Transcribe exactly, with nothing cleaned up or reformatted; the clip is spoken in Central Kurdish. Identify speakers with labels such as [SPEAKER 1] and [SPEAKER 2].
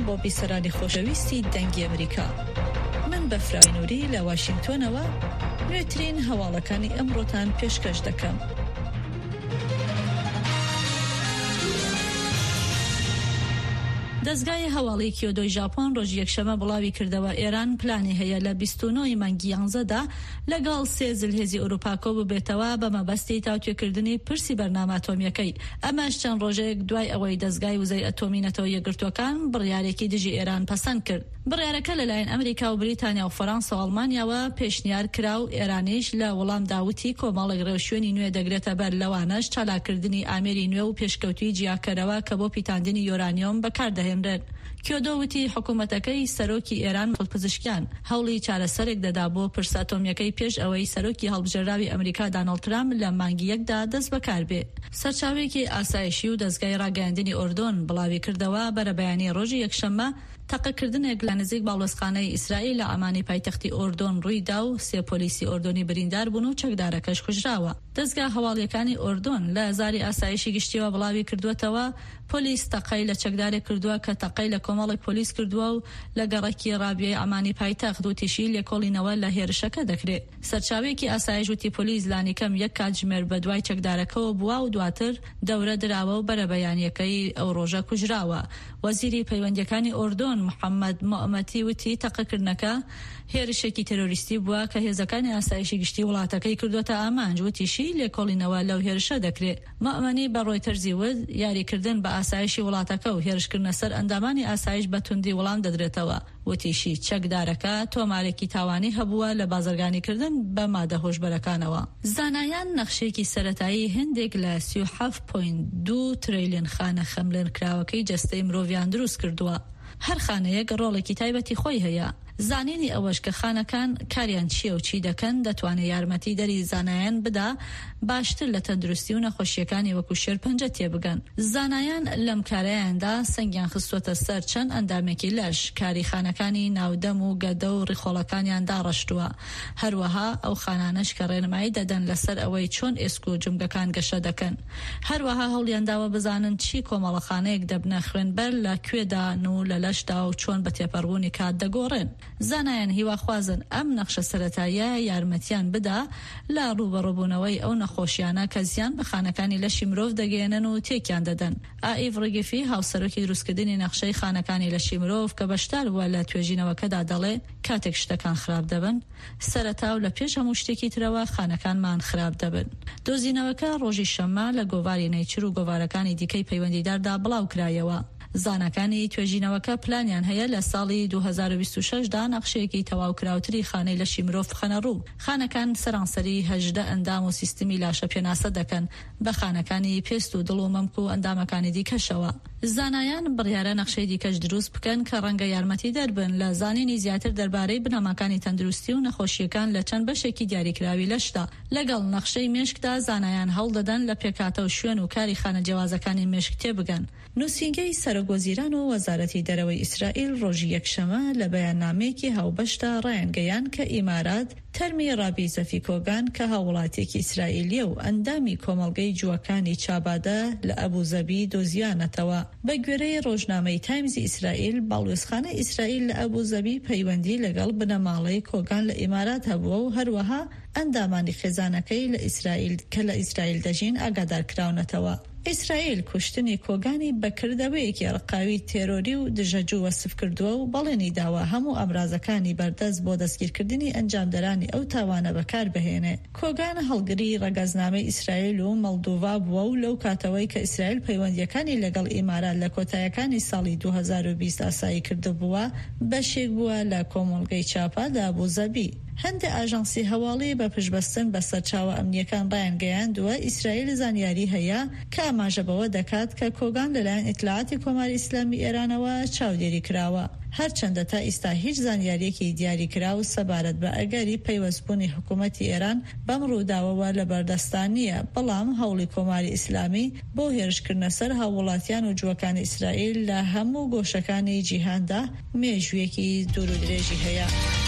[SPEAKER 1] بۆ بیسەرانی خۆشەویستی دەنگی ئەمریکا. من بەفراوی نووری لە واشنگتۆنەوە نوێترین هەواڵەکانی ئەمڕۆتان پێشکەش دەکەم. دەزگای هەواڵی کیۆدۆی ژاپۆن ڕۆژی یەکشەمە بڵاوی کردەوە ئێران پلانی هەیە لە بیست و نۆی مانگی یانزەدا لەگەڵ سێ زلهێزی ئەوروپا کۆ ببێتەوە بە مەبەستی تاوتوێکردنی پرسی بەرنامە ئەتۆمیەکەی. ئەمەش چەند ڕۆژێک دوای ئەوەی دەزگای وزەی ئەتۆمی نەتەوە یەکگرتووەکان بڕیارێکی دژی ئێران پەسەند کرد. بڕیارەکە لەلایەن ئەمریکا و بریتانیا و فەڕەنسا و ئەڵمانیاوە پێشنیار کرا و ئێرانیش لە وەڵام داوتی کۆمەڵێک ڕێوشوێنی نوێ دەگرێتە بەر، لەوانەش چالاکردنی ئامێری نوێ و پێشکەوتوی جیاکەرەوە کە بۆ پیتاندنی یۆرانیۆم بەکاردەهێنرێن. کیۆدۆ وتی حکوومەتەکەی سەرۆکی ئێران پزیشکیان هەوڵی چارەسەرێک دەدا بۆ پرسە ئەتۆمیەکەی پێش ئەوەی سەرۆکی هەڵبژێراوی ئەمریکا دانەڵد ترامپ لە مانگی یەکدا دەست بەکار بێ. سەرچاوێکی ئاسایشی و دەزگای ڕاگەیاندنی ئۆردۆن بڵاوی کردەوە بەرە بەیانی ڕۆژی یەکشەممە تەقەکردنێک لە نزیک باڵۆزخانەی ئیسرائیل لە ئامانی پایتەختی ئۆردۆن ڕوویدا و سێ پۆلیسی ئۆردۆنی بریندار بوون و چەکدارەکەش کوژراوە. دەزگا هەواڵیەکانی ئۆردۆن لە زاری ئاسایشی گشتیەوە بڵاوی کردوێتەوە پۆلیس تەقەی لە چەکدارێک کردووە کە تەقەی لە کۆمەڵێک پۆلیس کردووە و لە گەڕەکی ڕابیەی ئامانی پایتەخت و تیشی لێکۆڵینەوە لە هێرشەکە دەکرێت. سەرچاوێکی ئاسایش وتی پۆلیس لانیکەم یەک کاتژمێر بە دوای چەکدارەکەەوە بووە و دواتر دەورە دراوە و بەرە بەیانیەکەی ئەو ڕۆژە کوژراوە. وەزیری پەیوەندیەکانی ئۆردۆن محەممەد مۆمەتی وتی تەقەکردنەکە هێرشێکی تەرۆریستی بووە کە هێزەکانی ئاسایشی گشتی وڵاتەکەی کردوتە ئامانج و تیشی لێکۆڵینەوە لەو هێرشە دەکرێت. مۆمەنی بە ڕۆیتەرزی وت یاریکردن بە ئاسایشی وڵاتەکە و هێرشکردنە سەر ئەندامانی ئاسایش بە توندی وەڵام دەدرێتەوە. وتیشی چەکدارەکە تۆمارێکی تاوانی هەبووە لە بازرگانیکردن بە مادە هۆشبەرەکانەوە. زانایان نەخشێکی سەرەتایی هێندێک لە سی و هەفت پۆینت دوو تریلیۆن خانە خەملێن کراوەکەی جەستەی مرۆڤیان دروست کردووە. هەر خانەیەک ڕۆڵێکی تایبەتی خۆی هەیە. زانینی ئەوەش کە خانەکان کاریان چییە و چی دەکەن دەتوانێت یارمەتی دەری زانایان بدا باشتر لە تەندروستی و نەخۆشیەکانی وەکو شێرپەنجە تێبگەن. زانایان لەم کارەیاندا سەنگیان خستوتە سەر چەند ئەندامێکی لەش، کاری خانەکانی ناودەم و گەدە و ڕیخۆڵەکانیان داڕەشتووە. هەروەها ئەو خانانەش کە ڕێنمایی دەدەن لەسەر ئەوەی چۆن ئێسک و جمگەکان گەشە دەکەن. هەروەها هەوڵیانداوە بزانن چی کۆمەڵەخانەیەک دەبنە خوێنبەر لە کوێدان و لە لەشدا و چۆن بە تێپەڕبوونی کات دەگۆڕێن. زانایان هیواخوازن ئەم نەخشە سەرەتاییە یارمەتیان بدا لە ڕوبەڕووبوونەوەی ئەو نەخۆشیانە کە زیان بە خانەکانی لەشی مرۆڤ دەگەێنن و تێکیان دەدەن. ئائیڤ ڕگیفی هاوسەرۆکی دروستکردنی نەخشەی خانەکانی لەشی مرۆڤ کە بەشدار بووە لە توێژینەوەکەدا دەڵێ کاتێک شتەکان خراپ دەبن سەرەتا و لە پێش هەموو شتێکی ترەوە خانەکانمان خراپ دەبن. دۆزینەوەکە ڕۆژی شەممە لە گۆڤاری نەیچر و گۆڤارەکانی دیکەی پەیوەندیداردا بڵاو کرایەوە. زانەکانی توێژینەوەکە پلانیان هەیە لە ساڵی دوو هەزار و بیست و شەش دا نەخشەیەکی تەواوکراوتری خانەی لەشی مرۆڤ بخەنە ڕوو. خانەکان سەرانسەری هەژدە ئەندام و سیستمی لاشە پێناسە دەکەن بە خانەکانی پێست و دڵ و مەمک و ئەندامەکانی دیکەشەوە. زانایان بڕیارە نەخشەی دیکەش دروست بکەن کە ڕەنگە یارمەتی دەربن لە زانینی زیاتر دەربارەی بنەماکانی تەندروستی و نەخۆشیەکان لە چەند بەشێکی دیاریکراوی لەشدا. لەگەڵ نەخشەی مێشکدا زانایان هەوڵ دەدەن لە پێکاتە و شوێن و کاری خانە جیاوازەکانی مێشک تێبگەن. نووسینگەی سەرۆکوەزیران و وەزارەتی دەرەوەی ئیسرائیل ڕۆژی یەکشەمە لە بەیاننامەیەکی هاوبەشدا ڕایانگەیان کە ئیمارات تەرمی ڕابی زەفی کۆگان کە هاوڵاتێکی ئیسرائیلیە و ئەندامی کۆمەڵگەی جووەکانی چابادە لە ئەبوزەبی دۆزیانەتەوە. بە گوێرەی ڕۆژنامەی تایمزی ئیسرائیل باڵوێزخانە ئیسرائیل لە ئەبوزەبی پەیوەندی لەگەڵ بنەماڵەی کۆگان لە ئیمارات هەبووە و هەروەها ئەندامانی خێزانەکەی لە ئیسرائیل کە لە ئیسرائیل دەژین ئاگادارکراونەتەوە. ئیسرائیل کوشتنی کۆگانی بەکردەوەیەکی ڕقاوی تێرۆری و دژەجوو وەسف کردووە و بەڵێنی داوە هەموو ئەمرازەکانی بەردەست بۆ دەستگیرکردنی ئەنجامدەرانی ئەو تاوانە بەکار بهێنێ. کۆگان هەڵگری ڕەگەزنامەی ئیسرائیل و مەڵدۆڤا بووە و لەو کاتەوەی کە ئیسرائیل پەیوەندیەکانی لەگەڵ ئیمارات لە کۆتاییەکانی ساڵی دوو هەزار و بیست ئاسایی کردبووە بەشێک بووە لە کۆمەڵگەی چاپا لە ئەبوزەبی. هەندێک ئاژانسی هەواڵی بە پشتبەستن بە سەرچاوە ئەمنیەکان ڕایانگەیاندووە ئیسرائیل زانیاری هەیە کە ئاماژەبەوە دەکات کە کۆگان لەلایەن ئیتلاعاتی کۆماری ئیسلامی ئێرانەوە چاودێری کراوە. هەرچەندە تا ئێستا هیچ زانیاریەکی دیاریکرا و سەبارەت بە ئەگەری پەیوەستبوونی حکوومەتی ئێران بەم ڕووداوەوە لە بەردەستان نییە، بەڵام هەوڵی کۆماری ئیسلامی بۆ هێرشکردنە سەر هاوڵاتیان و جووەکانی ئیسرائیل لە هەموو گۆشەکانی جیهاندا مێژوویەکی دوور و درێژی هەیە.